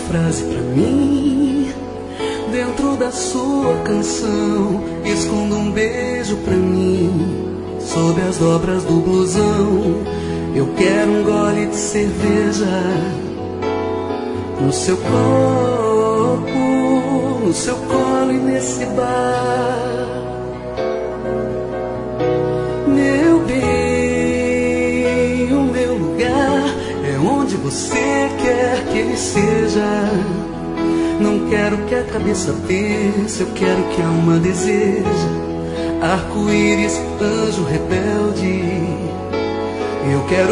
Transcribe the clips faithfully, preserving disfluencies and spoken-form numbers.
frase pra mim. Dentro da sua canção, esconda um beijo pra mim. Sob as dobras do blusão, eu quero um gole de cerveja no seu corpo, no seu colo e nesse bar. Meu bem, o meu lugar é onde você quer que ele seja. Não quero que a cabeça pense, eu quero que a alma deseja. Arco-íris, anjo rebelde, eu quero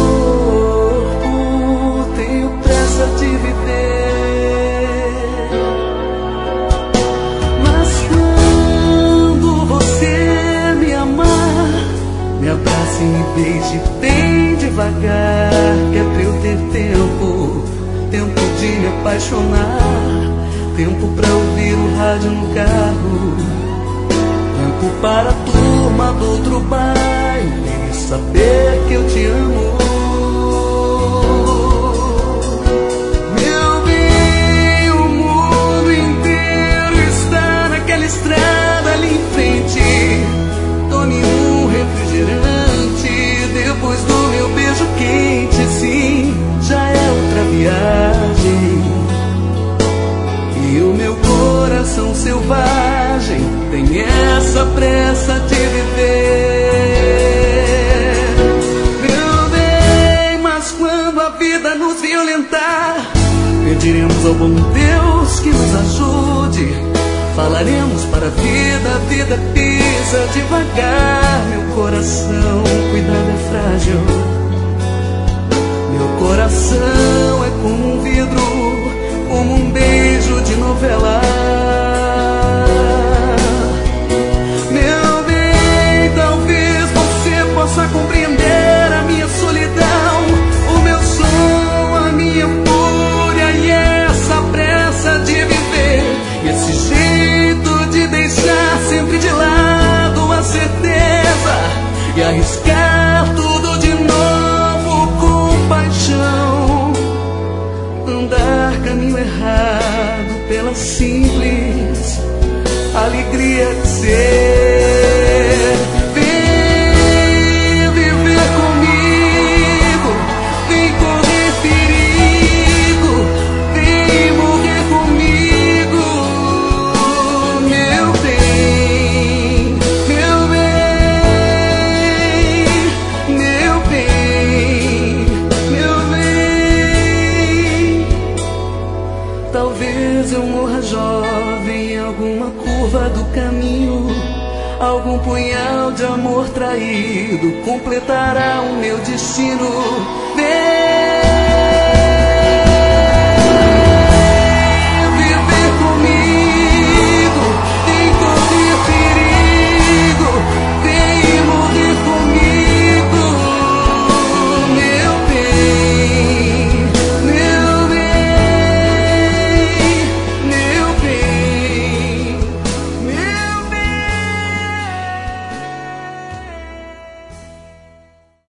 corpo, tenho pressa de viver. Mas quando você me amar, me abrace e me beije bem devagar, que é pra eu ter tempo, tempo de me apaixonar, tempo pra ouvir o rádio no carro, tempo para a turma do outro baile saber que eu te amo. Meu bem, o mundo inteiro está naquela estrada ali em frente. Tome um refrigerante depois do meu beijo quente. Sim, já é outra viagem. E o meu coração selvagem tem essa pressa de viver. Meu bem, mas quando a vida nos violentar, pediremos ao bom Deus que nos ajude. Falaremos para a vida, a vida pisa devagar. Meu coração, cuidado, é frágil. Meu coração é como um vidro, como um beijo de novela. Meu bem, talvez você possa compreender a minha solidão, o meu som, a minha fúria e essa pressa de viver, e esse jeito de deixar sempre de lado a certeza e arriscar tudo de novo com paixão. Andar caminho errado pela simples alegria de ser. Vem viver comigo, vem correr perigo, vem morrer comigo. Meu bem, meu bem, meu bem, meu bem. Talvez eu morra jovem em alguma curva do caminho. Algum punhal de amor traído completará o meu destino. Vem